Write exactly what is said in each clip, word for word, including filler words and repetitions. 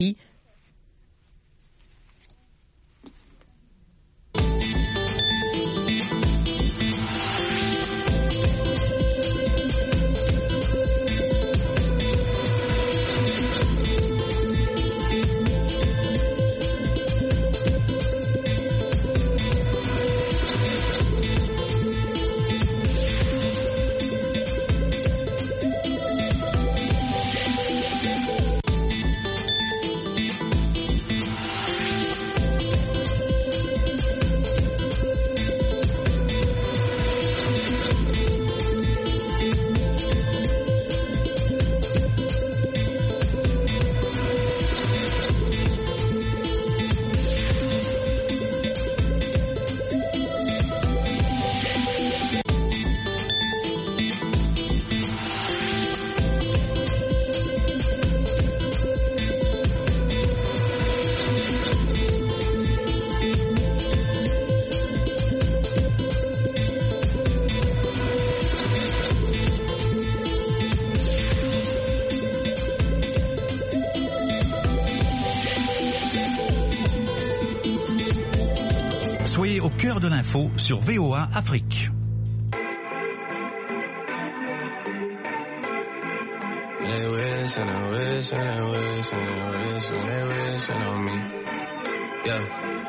Soyez au cœur de l'info sur V O A Afrique. They wish and they wish and they wish and they wish and they wishing on me. Yeah.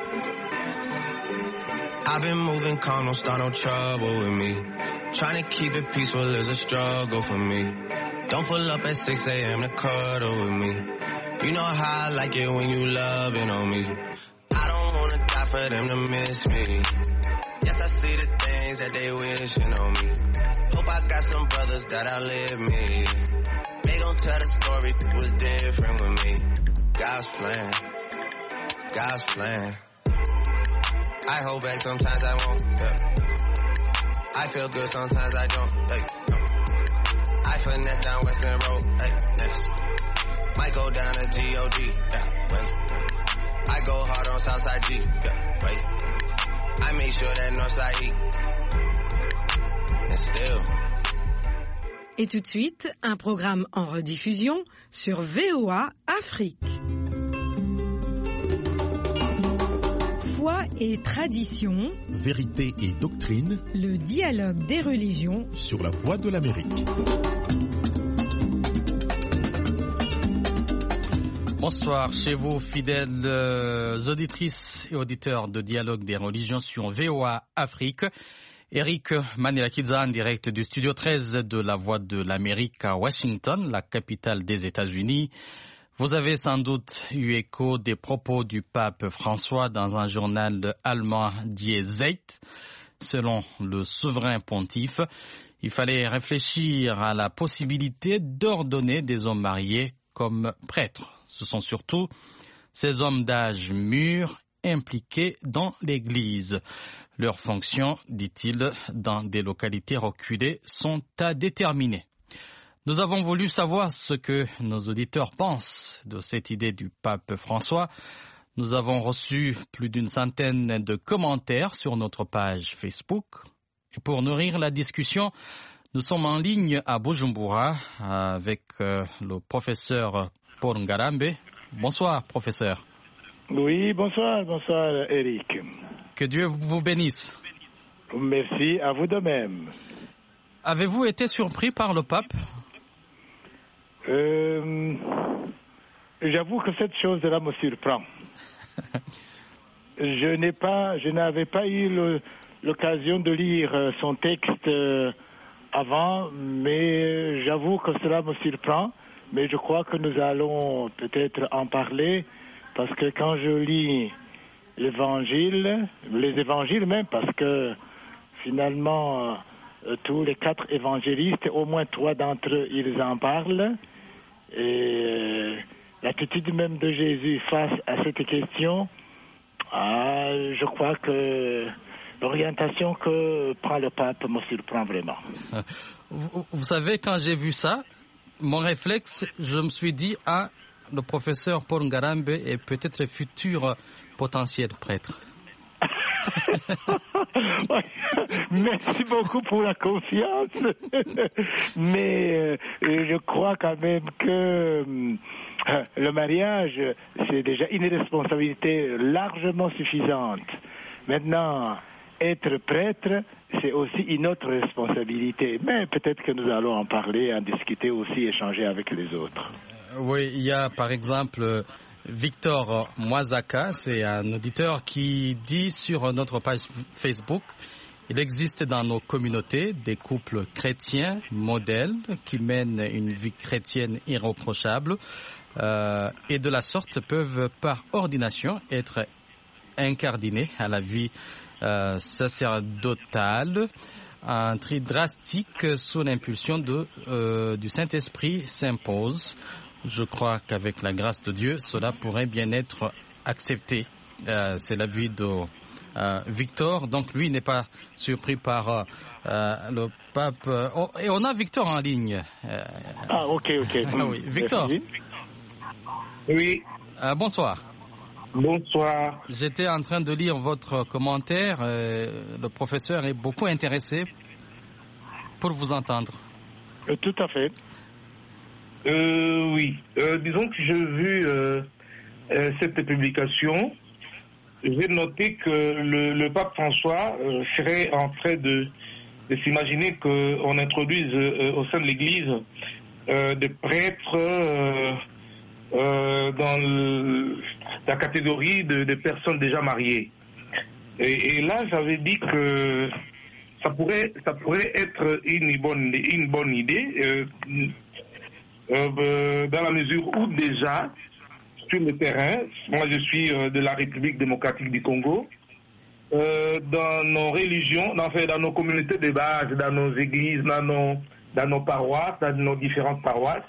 I've been moving calm, don't start no trouble with me. Trying to keep it peaceful is a struggle for me. Don't pull up at six a.m. to cuddle with me. You know how I like it when you loving on me. I don't wanna die for them to miss me. Yes, I see the things that they wishing on me. Hope I got some brothers that outlive me. They gon' tell the story, it was different with me. God's plan, God's plan. I hold back, sometimes I won't, yeah. I feel good, sometimes I don't, hey, no. I finesse down Western Road, hey, next. Might go down to G O D, yeah, wait. I go hard on Southside G, yeah, wait. I make sure that Northside E, and still. Et tout de suite, un programme en rediffusion sur V O A Afrique. Foi et tradition, vérité et doctrine, le dialogue des religions sur la voie de l'Amérique. Bonsoir chez vous, fidèles auditrices et auditeurs de Dialogue des religions sur V O A Afrique. Eric Manilakidza en direct du studio treize de la Voix de l'Amérique à Washington, la capitale des États-Unis. Vous avez sans doute eu écho des propos du pape François dans un journal allemand Die Zeit. Selon le souverain pontife, il fallait réfléchir à la possibilité d'ordonner des hommes mariés comme prêtres. Ce sont surtout ces hommes d'âge mûr impliqués dans l'Église. Leurs fonctions, dit-il, dans des localités reculées, sont à déterminer. Nous avons voulu savoir ce que nos auditeurs pensent de cette idée du pape François. Nous avons reçu plus d'une centaine de commentaires sur notre page Facebook. Et pour nourrir la discussion, nous sommes en ligne à Bujumbura avec euh, le professeur Paul Ngarambe. Bonsoir, professeur. Oui, bonsoir, bonsoir, Eric. Que Dieu vous bénisse. Merci, à vous de même. Avez-vous été surpris par le pape? euh, J'avoue que cette chose-là me surprend. je n'ai pas, je n'avais pas eu le, l'occasion de lire son texte avant, mais j'avoue que cela me surprend. Mais je crois que nous allons peut-être en parler, parce que quand je lis l'évangile, les évangiles même, parce que finalement, euh, tous les quatre évangélistes, au moins trois d'entre eux, ils en parlent. Et euh, l'attitude même de Jésus face à cette question, ah, je crois que l'orientation que prend le pape me surprend vraiment. Vous, vous savez, quand j'ai vu ça, mon réflexe, je me suis dit, ah, le professeur Paul Ngarambe est peut-être futur potentiel prêtre. Merci beaucoup pour la confiance. Mais euh, je crois quand même que euh, le mariage, c'est déjà une responsabilité largement suffisante. Maintenant, être prêtre, c'est aussi une autre responsabilité. Mais peut-être que nous allons en parler, en discuter aussi, échanger avec les autres. Oui, il y a par exemple Victor Moisaka, c'est un auditeur qui dit sur notre page Facebook: il existe dans nos communautés des couples chrétiens modèles qui mènent une vie chrétienne irréprochable euh, et de la sorte peuvent par ordination être incardinés à la vie euh, sacerdotale. Un tri drastique sous l'impulsion de, euh, du Saint-Esprit s'impose. Je crois qu'avec la grâce de Dieu, cela pourrait bien être accepté. Euh, c'est l'avis de euh, Victor. Donc lui n'est pas surpris par euh, le pape. Oh, et on a Victor en ligne. Euh, ah ok, ok. Ah, oui. Victor. Oui. Euh, bonsoir. Bonsoir. J'étais en train de lire votre commentaire. Euh, le professeur est beaucoup intéressé pour vous entendre. Euh, tout à fait. Euh, oui. Euh, disons que j'ai vu euh, euh, cette publication. J'ai noté que le, le pape François euh, serait en train de, de s'imaginer qu'on introduise euh, au sein de l'Église euh, des prêtres euh, euh, dans le, la catégorie de, de personnes déjà mariées. Et, et là, j'avais dit que ça pourrait, ça pourrait être une bonne, une bonne idée. Euh, Euh, dans la mesure où déjà, sur le terrain, moi je suis euh, de la République démocratique du Congo, euh, dans nos religions, dans, enfin, dans nos communautés de base, dans nos églises, dans nos, dans nos paroisses, dans nos différentes paroisses,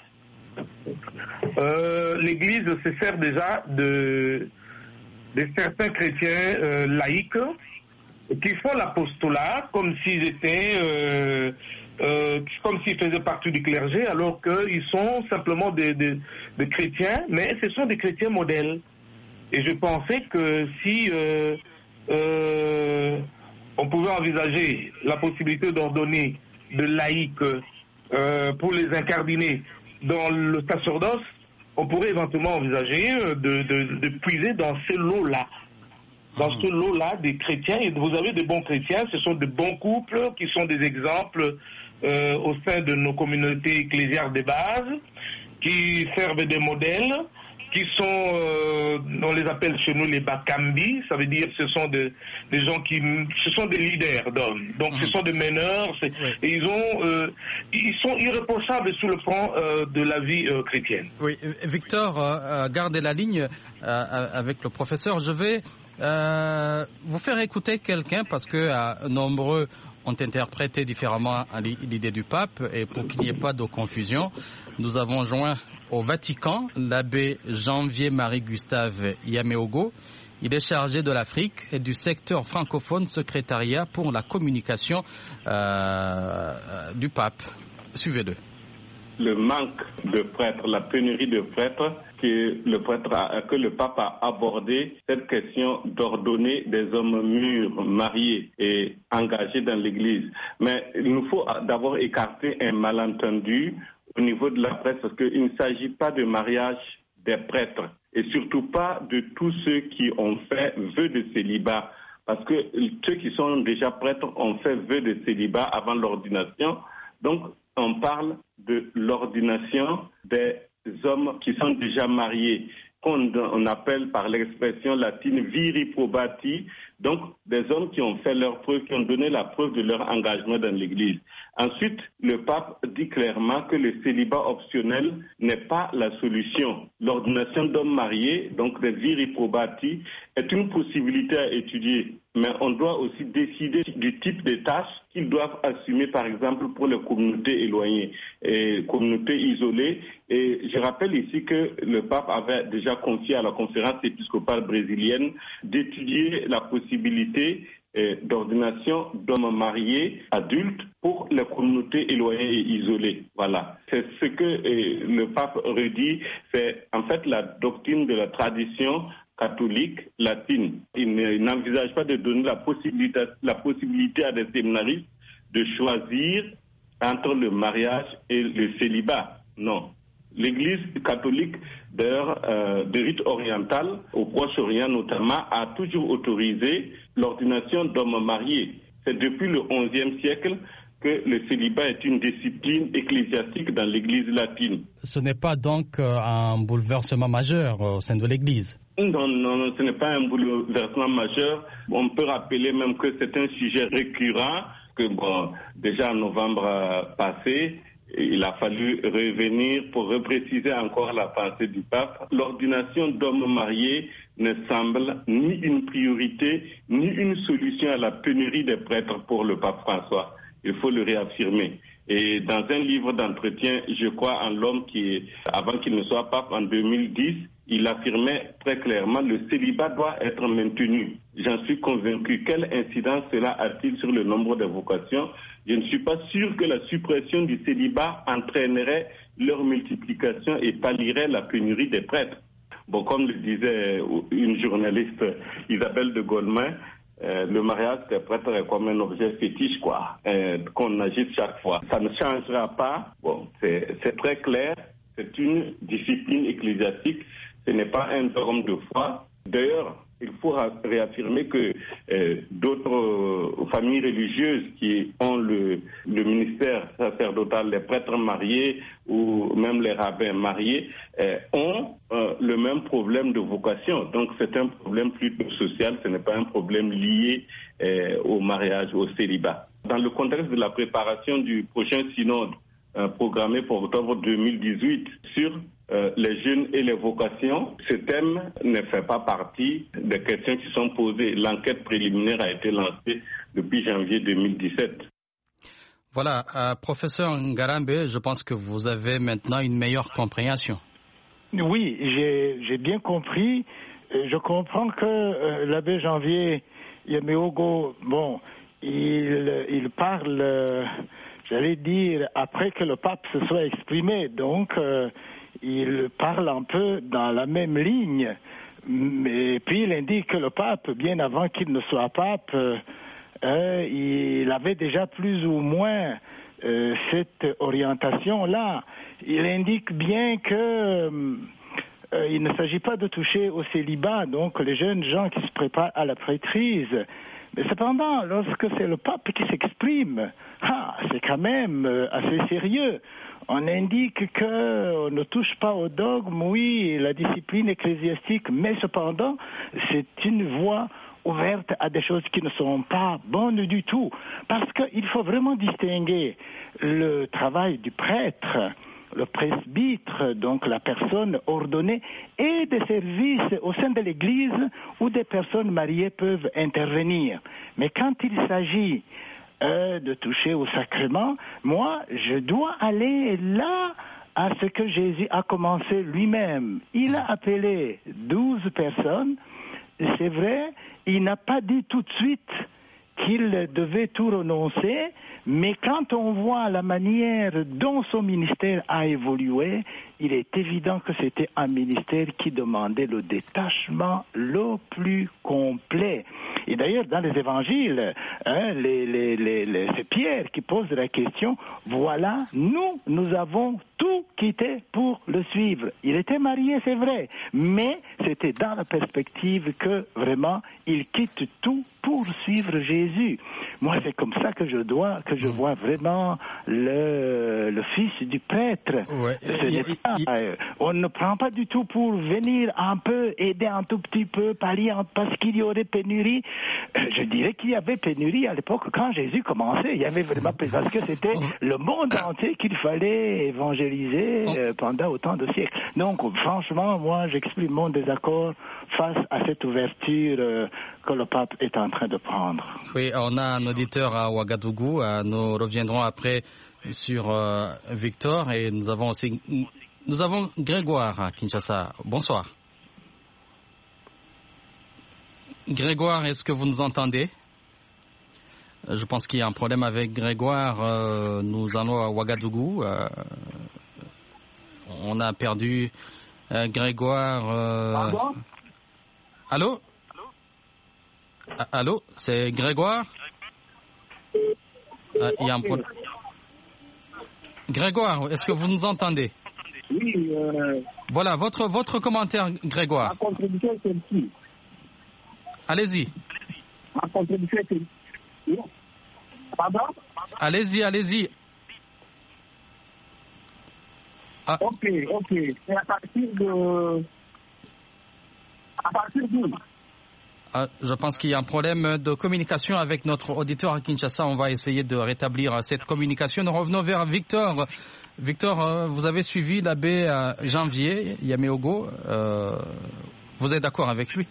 euh, l'Église se sert déjà de, de certains chrétiens euh, laïcs qui font l'apostolat comme s'ils étaient... Euh, Euh, comme s'ils faisaient partie du clergé, alors qu'ils sont simplement des, des, des chrétiens, mais ce sont des chrétiens modèles. Et je pensais que si euh, euh, on pouvait envisager la possibilité d'ordonner de laïcs euh, pour les incardiner dans le sacerdoce, on pourrait éventuellement envisager de, de, de puiser dans ce lot-là. Dans ce lot-là des chrétiens, et vous avez de bons chrétiens, ce sont de bons couples qui sont des exemples euh, au sein de nos communautés ecclésiales de base, qui servent de modèles, qui sont, euh, on les appelle chez nous les Bakambi, ça veut dire ce sont des, des gens qui, ce sont des leaders d'hommes, donc mmh. ce sont des meneurs, oui. Et ils ont, euh, ils sont irréprochables sur le plan euh, de la vie euh, chrétienne. Oui, Victor, euh, gardez la ligne euh, avec le professeur. Je vais Euh, vous faire écouter quelqu'un parce que euh, nombreux ont interprété différemment l'idée du pape, et pour qu'il n'y ait pas de confusion, nous avons joint au Vatican l'abbé Janvier-Marie Gustave Yameogo. Il est chargé de l'Afrique et du secteur francophone, secrétariat pour la communication euh, du pape. Suivez-le. Le manque de prêtres, la pénurie de prêtres, que le, prêtre a, que le pape a abordé cette question d'ordonner des hommes mûrs, mariés et engagés dans l'Église. Mais il nous faut d'abord écarter un malentendu au niveau de la presse, parce qu'il ne s'agit pas de mariage des prêtres, et surtout pas de tous ceux qui ont fait vœu de célibat, parce que ceux qui sont déjà prêtres ont fait vœu de célibat avant l'ordination. Donc, on parle de l'ordination des hommes qui sont déjà mariés, qu'on on appelle par l'expression latine viri probati, donc des hommes qui ont fait leur preuve, qui ont donné la preuve de leur engagement dans l'Église. Ensuite, le pape dit clairement que le célibat optionnel n'est pas la solution. L'ordination d'hommes mariés, donc des viri probati, est une possibilité à étudier, mais on doit aussi décider du type de tâches qu'ils doivent assumer, par exemple, pour les communautés éloignées et communautés isolées. Et je rappelle ici que le pape avait déjà confié à la conférence épiscopale brésilienne d'étudier la possibilité euh, d'ordination d'hommes mariés adultes pour les communautés éloignées et isolées. Voilà. C'est ce que euh, le pape redit, c'est en fait la doctrine de la tradition catholique latine. Il n'envisage pas de donner la possibilité, la possibilité à des séminaristes de choisir entre le mariage et le célibat. Non. L'Église catholique, d'ailleurs, euh, de rite oriental, au Proche-Orient notamment, a toujours autorisé l'ordination d'hommes mariés. C'est depuis le onzième siècle que le célibat est une discipline ecclésiastique dans l'Église latine. Ce n'est pas donc euh, un bouleversement majeur au sein de l'Église? Non, non, ce n'est pas un bouleversement majeur. On peut rappeler même que c'est un sujet récurrent, que bon, déjà en novembre euh, passé, il a fallu revenir pour repréciser encore la pensée du pape. L'ordination d'hommes mariés ne semble ni une priorité, ni une solution à la pénurie des prêtres pour le pape François. Il faut le réaffirmer. Et dans un livre d'entretien, je crois en l'homme qui, avant qu'il ne soit pape en deux mille dix, il affirmait très clairement que le célibat doit être maintenu. J'en suis convaincu. Quelle incidence cela a-t-il sur le nombre de vocations? Je ne suis pas sûr que la suppression du célibat entraînerait leur multiplication et pallierait la pénurie des prêtres. Bon, comme le disait une journaliste, Isabelle de Goldman, Euh, le mariage des prêtres est comme un objet fétiche, quoi, euh, qu'on agite chaque fois. Ça ne changera pas. Bon, c'est, c'est très clair. C'est une discipline ecclésiastique. Ce n'est pas un dogme de foi. D'ailleurs, il faut réaffirmer que euh, d'autres euh, familles religieuses qui ont le, le ministère sacerdotal, les prêtres mariés ou même les rabbins mariés, euh, ont euh, le même problème de vocation. Donc c'est un problème plutôt social, ce n'est pas un problème lié euh, au mariage, au célibat. Dans le contexte de la préparation du prochain synode euh, programmé pour octobre deux mille dix-huit sur Euh, les jeunes et les vocations, ce thème ne fait pas partie des questions qui sont posées. L'enquête préliminaire a été lancée depuis janvier deux mille dix-sept. Voilà, euh, professeur Ngarambe, je pense que vous avez maintenant une meilleure compréhension. Oui, j'ai, j'ai bien compris. Je comprends que euh, l'abbé Janvier Yameogo, bon, il, il parle, euh, j'allais dire, après que le pape se soit exprimé, donc... Euh, il parle un peu dans la même ligne, et puis il indique que le pape, bien avant qu'il ne soit pape, euh, il avait déjà plus ou moins euh, cette orientation-là. Il indique bien que euh, il ne s'agit pas de toucher au célibat, donc les jeunes gens qui se préparent à la prêtrise. Mais cependant, lorsque c'est le pape qui s'exprime, ah, c'est quand même euh, assez sérieux. On indique qu'on ne touche pas au dogme, oui, la discipline ecclésiastique, mais cependant, c'est une voie ouverte à des choses qui ne sont pas bonnes du tout. Parce qu'il faut vraiment distinguer le travail du prêtre, le presbytre, donc la personne ordonnée, et des services au sein de l'Église où des personnes mariées peuvent intervenir. Mais quand il s'agit euh, de toucher au sacrement, moi, je dois aller là à ce que Jésus a commencé lui-même. Il a appelé douze personnes. C'est vrai, il n'a pas dit tout de suite qu'il devait tout renoncer, mais quand on voit la manière dont son ministère a évolué, il est évident que c'était un ministère qui demandait le détachement le plus complet. Et d'ailleurs, dans les évangiles, hein, les, les, les, les, c'est Pierre qui pose la question, voilà, nous, nous avons tout quitté pour le suivre. Il était marié, c'est vrai, mais c'était dans la perspective que vraiment, il quitte tout pour suivre Jésus. Moi, c'est comme ça que je dois, que je vois vraiment le, le fils du prêtre. Ouais. Il, il, il... On ne prend pas du tout pour venir un peu, aider un tout petit peu, pallier parce qu'il y aurait pénurie. Je dirais qu'il y avait pénurie à l'époque quand Jésus commençait. Il y avait vraiment, parce que c'était le monde entier qu'il fallait évangéliser pendant autant de siècles. Donc, franchement, moi, j'exprime mon désaccord face à cette ouverture que le pape est en train de prendre. Oui, on a un auditeur à Ouagadougou. Nous reviendrons après sur euh, Victor et nous avons aussi nous avons Grégoire à Kinshasa. Bonsoir. Grégoire, est-ce que vous nous entendez? Je pense qu'il y a un problème avec Grégoire. Euh, nous allons à Ouagadougou. Euh, on a perdu euh, Grégoire. Euh, Pardon? Allô? Allô? C'est Grégoire? Ah, il y a un problème. Grégoire, est-ce que vous nous entendez? Oui. Euh... Voilà, votre, votre commentaire, Grégoire. Ma contribution est celle-ci. Allez-y. Ma contribution est celle-ci. Pardon? Allez-y, allez-y. Ah. Ok, ok. C'est à partir de... À partir d'où? Ah, je pense qu'il y a un problème de communication avec notre auditeur à Kinshasa. On va essayer de rétablir cette communication. Nous revenons vers Victor. Victor, vous avez suivi l'abbé Janvier Yaméogo. Euh, vous êtes d'accord avec lui?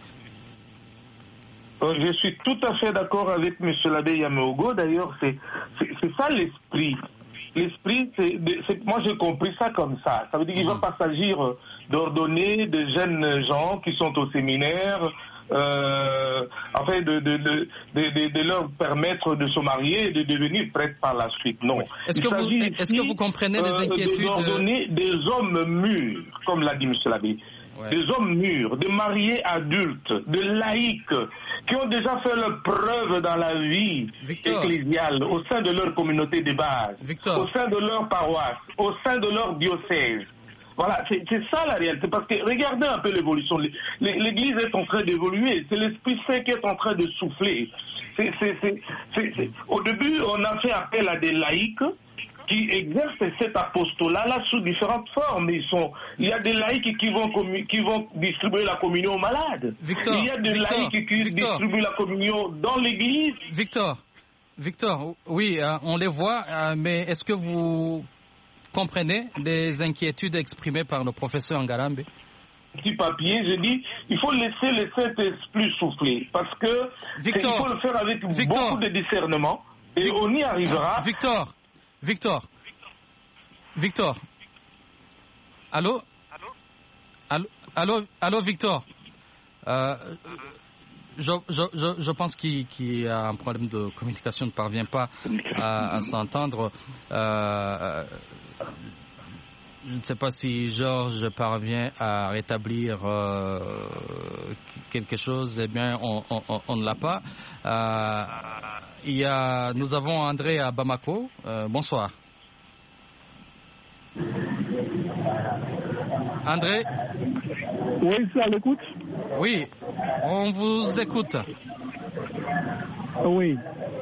Je suis tout à fait d'accord avec M. l'abbé Yaméogo. D'ailleurs, c'est, c'est, c'est ça l'esprit. L'esprit, c'est, c'est, moi j'ai compris ça comme ça. Ça veut dire qu'il ne va pas s'agir d'ordonner de jeunes gens qui sont au séminaire, euh, afin de, de, de, de, de leur permettre de se marier et de devenir prêtres par la suite. Non. Oui. Est-ce, que vous, ici, est-ce que vous comprenez les inquiétudes de d'ordonner des hommes mûrs, comme l'a dit M. l'abbé. Ouais. Des hommes mûrs, des mariés adultes, des laïcs, qui ont déjà fait leur preuve dans la vie Victor. ecclésiale, au sein de leur communauté de base, Victor. au sein de leur paroisse, au sein de leur diocèse. Voilà, c'est, c'est ça la réalité. Parce que regardez un peu l'évolution. L'Église est en train d'évoluer. C'est l'Esprit Saint qui est en train de souffler. C'est, c'est, c'est, c'est, c'est. Au début, on a fait appel à des laïcs qui exercent cet apostolat-là sous différentes formes. Ils sont, il y a des laïcs qui vont, commu, qui vont distribuer la communion aux malades. Victor, il y a des Victor, laïcs qui Victor. distribuent la communion dans l'église. Victor, Victor, oui, euh, on les voit, euh, mais est-ce que vous comprenez les inquiétudes exprimées par le professeur Ngarambe? Petit papier, je dis, il faut laisser le Saint-Esprit souffler, parce que Victor, il faut le faire avec Victor, beaucoup de discernement, et Victor, on y arrivera. Victor. Victor, Victor, allô, allô, allô, allô, Victor. Euh, je, je, je, je pense qu'il, qu'il y a un problème de communication, ne parvient pas à, à s'entendre. Euh, je ne sais pas si Georges parvient à rétablir euh, quelque chose. Eh bien, on, on, on ne l'a pas. Euh, il y a, nous avons André à Bamako. Euh, bonsoir. André? Oui, c'est à l'écoute. Oui, on vous écoute. Oui.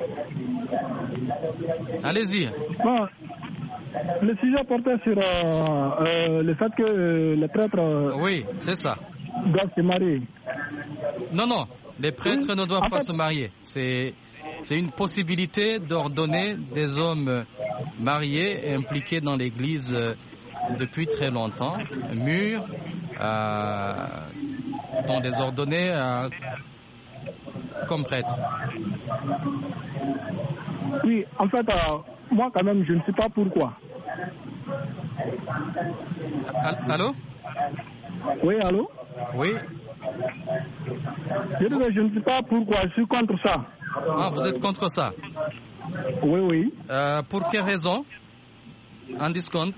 Allez-y. Bon, le sujet portait sur euh, euh, le fait que euh, les prêtres... Euh, oui, c'est ça. Doivent se marier. Non, non, les prêtres oui. ne doivent en pas fait... se marier. C'est, c'est une possibilité d'ordonner des hommes mariés et impliqués dans l'Église depuis très longtemps, mûrs, euh, dont des ordonnés euh, comme prêtres. Oui, en fait, euh, moi quand même, je ne sais pas pourquoi. Allô? Oui, allô? Oui. Je, dis, je ne sais pas pourquoi, je suis contre ça. Ah, vous êtes contre ça? Oui, oui. Euh, pour quelle raison? En discount?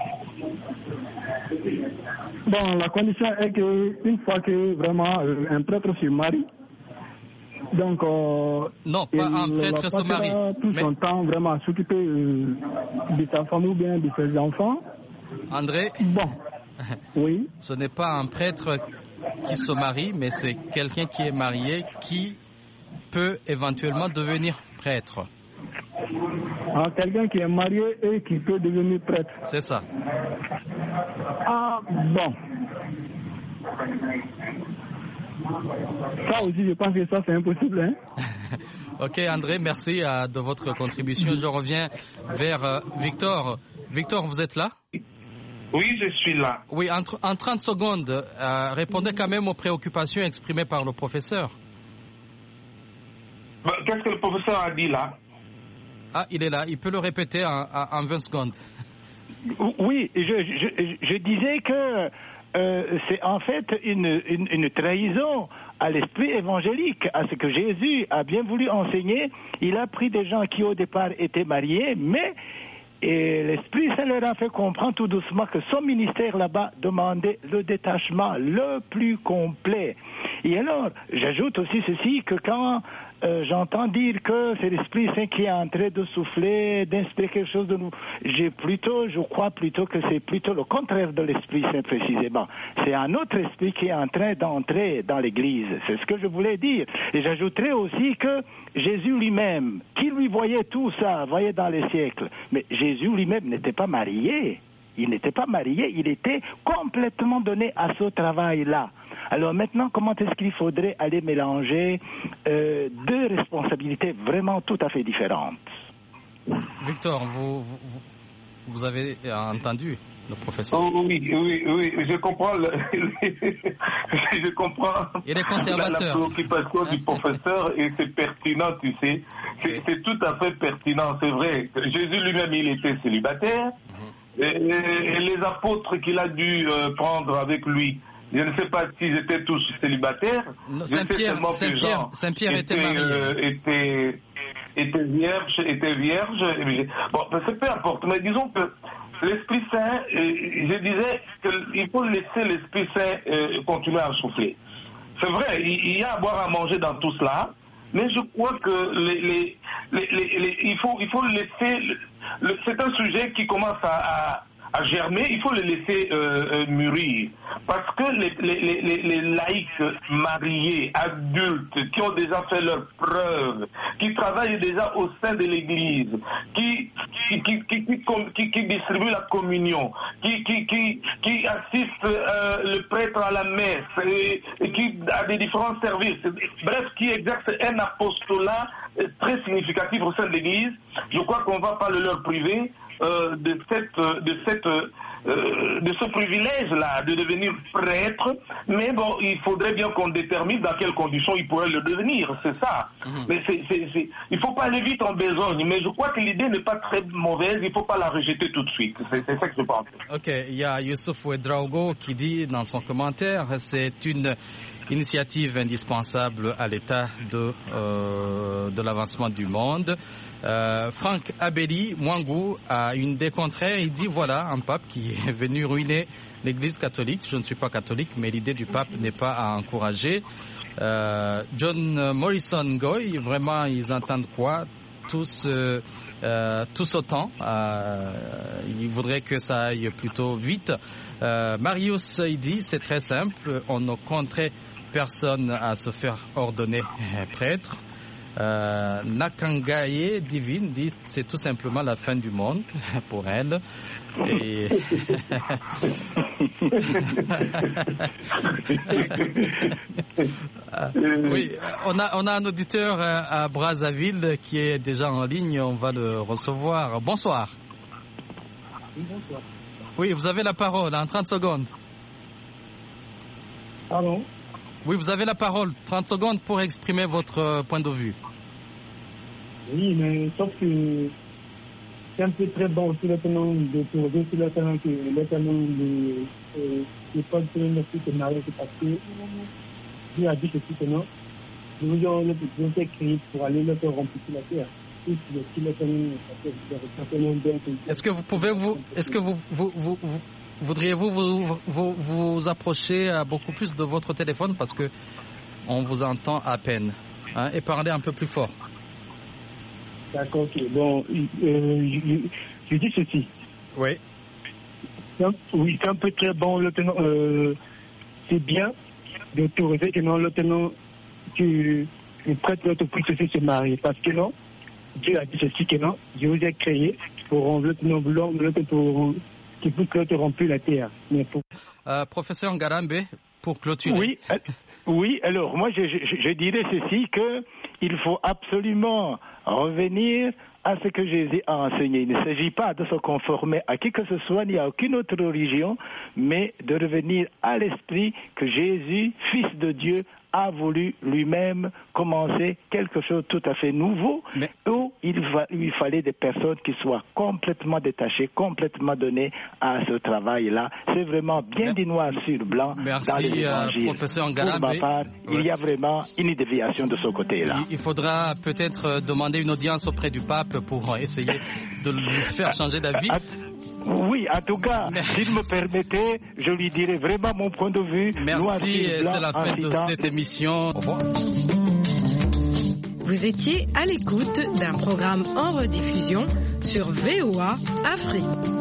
Bon, la condition est qu'une fois que vraiment euh, un prêtre se marie, donc euh, non, pas un prêtre se marie, tout mais... son temps vraiment à s'occuper euh, de sa femme ou bien de ses enfants. André, bon, oui. Ce n'est pas un prêtre qui se marie, mais c'est quelqu'un qui est marié qui peut éventuellement devenir prêtre. Ah, quelqu'un qui est marié et qui peut devenir prêtre. C'est ça. Ah, bon. Ça aussi, je pense que ça, c'est impossible. Hein? Ok, André, merci euh, de votre contribution. Je reviens vers euh, Victor. Victor, vous êtes là? Oui, je suis là. Oui, en, en trente secondes, euh, répondez quand même aux préoccupations exprimées par le professeur. Bah, qu'est-ce que le professeur a dit là? Ah, il est là. Il peut le répéter en, en vingt secondes. Oui, je, je, je disais que euh, c'est en fait une, une, une trahison à l'esprit évangélique, à ce que Jésus a bien voulu enseigner. Il a pris des gens qui au départ étaient mariés, mais et l'Esprit Saint leur a fait comprendre tout doucement que son ministère là-bas demandait le détachement le plus complet. Et alors, j'ajoute aussi ceci, que quand euh, j'entends dire que c'est l'Esprit Saint qui est en train de souffler, d'inspirer quelque chose de nous, j'ai plutôt, je crois plutôt que c'est plutôt le contraire de l'Esprit Saint précisément. C'est un autre esprit qui est en train d'entrer dans l'Église. C'est ce que je voulais dire. Et j'ajouterais aussi que Jésus lui-même, qui lui voyait tout ça, voyait dans les siècles, mais Jésus lui-même n'était pas marié. Il n'était pas marié, il était complètement donné à ce travail-là. Alors maintenant, comment est-ce qu'il faudrait aller mélanger euh, deux responsabilités vraiment tout à fait différentes? Victor, vous, vous, vous avez entendu le professeur? Oh, oui, oui, oui, je comprends. Le, je comprends. Il est conservateur. La, la préoccupation du professeur, et c'est pertinent, tu sais. C'est, c'est tout à fait pertinent, c'est vrai. Jésus lui-même, il était célibataire. Mm-hmm. et, et les apôtres qu'il a dû euh, prendre avec lui, je ne sais pas s'ils étaient tous célibataires. Non, Saint-Pierre, Saint-Pierre, Saint-Pierre était, était marié. Euh, était, était vierge, était vierge. Bon, c'est peu importe, mais disons que l'Esprit Saint, euh, je disais qu'il faut laisser l'Esprit Saint euh, continuer à souffler. C'est vrai, il, il y a à boire, à manger dans tout cela, mais je crois que les, les, les, les, les, il faut, il faut laisser. Le, le, c'est un sujet qui commence à, à à germer, il faut le laisser euh, euh, mûrir. Parce que les, les, les, les laïcs mariés, adultes, qui ont déjà fait leurs preuves, qui travaillent déjà au sein de l'Église, qui, qui, qui, qui, qui, qui, qui distribuent la communion, qui, qui, qui, qui assistent euh, le prêtre à la messe, et, et qui a des différents services, bref, qui exercent un apostolat très significatif au sein de l'Église. Je crois qu'on ne va pas le leur priver Euh, de cette, de cette, euh, de ce privilège-là de devenir prêtre, mais bon, il faudrait bien qu'on détermine dans quelles conditions il pourrait le devenir, c'est ça. Mm-hmm. Mais c'est, c'est, c'est, il faut pas aller vite en besogne, mais je crois que l'idée n'est pas très mauvaise, il faut pas la rejeter tout de suite, c'est, c'est ça que je pense. Ok, il y a Youssouf Ouedraogo qui dit dans son commentaire, c'est une initiative indispensable à l'état de, euh, de l'avancement du monde. Euh, Franck Abedi Mwangou a une idée contraire. Il dit voilà un pape qui est venu ruiner l'Église catholique. Je ne suis pas catholique, mais l'idée du pape n'est pas à encourager. Euh, John Morrison Goy, vraiment ils entendent quoi? Tous, euh, euh, tous autant. Euh, ils voudraient que ça aille plutôt vite. Euh, Marius il dit c'est très simple. On ne compterait personne à se faire ordonner prêtre. Euh, Nakangaye Divine dit c'est tout simplement la fin du monde pour elle. Et oui, on a on a un auditeur à Brazzaville qui est déjà en ligne. On va le recevoir. Bonsoir. Oui, bonsoir. Oui, vous avez la parole en trente secondes. Pardon? Oui, vous avez la parole, trente secondes pour exprimer votre point de vue. Oui, mais sauf que c'est un peu très bon sur le tenant de trouver sur le tenant que le tenant de ne pas se marier, c'est parce que Dieu a dit que c'est non. Nous avons été créés pour aller le faire remplir la terre. Est-ce que vous pouvez vous, est-ce que vous, vous, vous, vous voudriez-vous vous, vous, vous approcher beaucoup plus de votre téléphone parce que on vous entend à peine, hein, et parler un peu plus fort. D'accord, ok. Bon, euh, je, je dis ceci. Oui. Oui, c'est un peu très bon. Le tenant, euh, c'est bien d'autoriser que non, le tenant, que le prêtre doit puisse se marier. Parce que non, Dieu a dit ceci que non, je vous ai créé pour rendre le tenant blanc, pour qui peut te remplir la terre. Mais pour... euh, professeur Ngarambe, pour clôturer. Oui, euh, oui. Alors moi, je, je, je dirais ceci que il faut absolument revenir à ce que Jésus a enseigné. Il ne s'agit pas de se conformer à qui que ce soit, ni à aucune autre religion, mais de revenir à l'esprit que Jésus, Fils de Dieu, a voulu lui-même commencer quelque chose de tout à fait nouveau, mais... où il va, lui fallait des personnes qui soient complètement détachées, complètement données à ce travail-là. C'est vraiment bien dit noir sur blanc. Merci, dans les évangiles. Euh, professeur Ngarambe. Pour ma part, ouais. Il y a vraiment une déviation de ce côté-là. Il faudra peut-être demander une audience auprès du pape pour essayer de lui faire changer d'avis. Oui, en tout cas, s'il me permettait, je lui dirais vraiment mon point de vue. Merci, c'est la fin de cette émission. Au revoir. Vous étiez à l'écoute d'un programme en rediffusion sur V O A Afrique.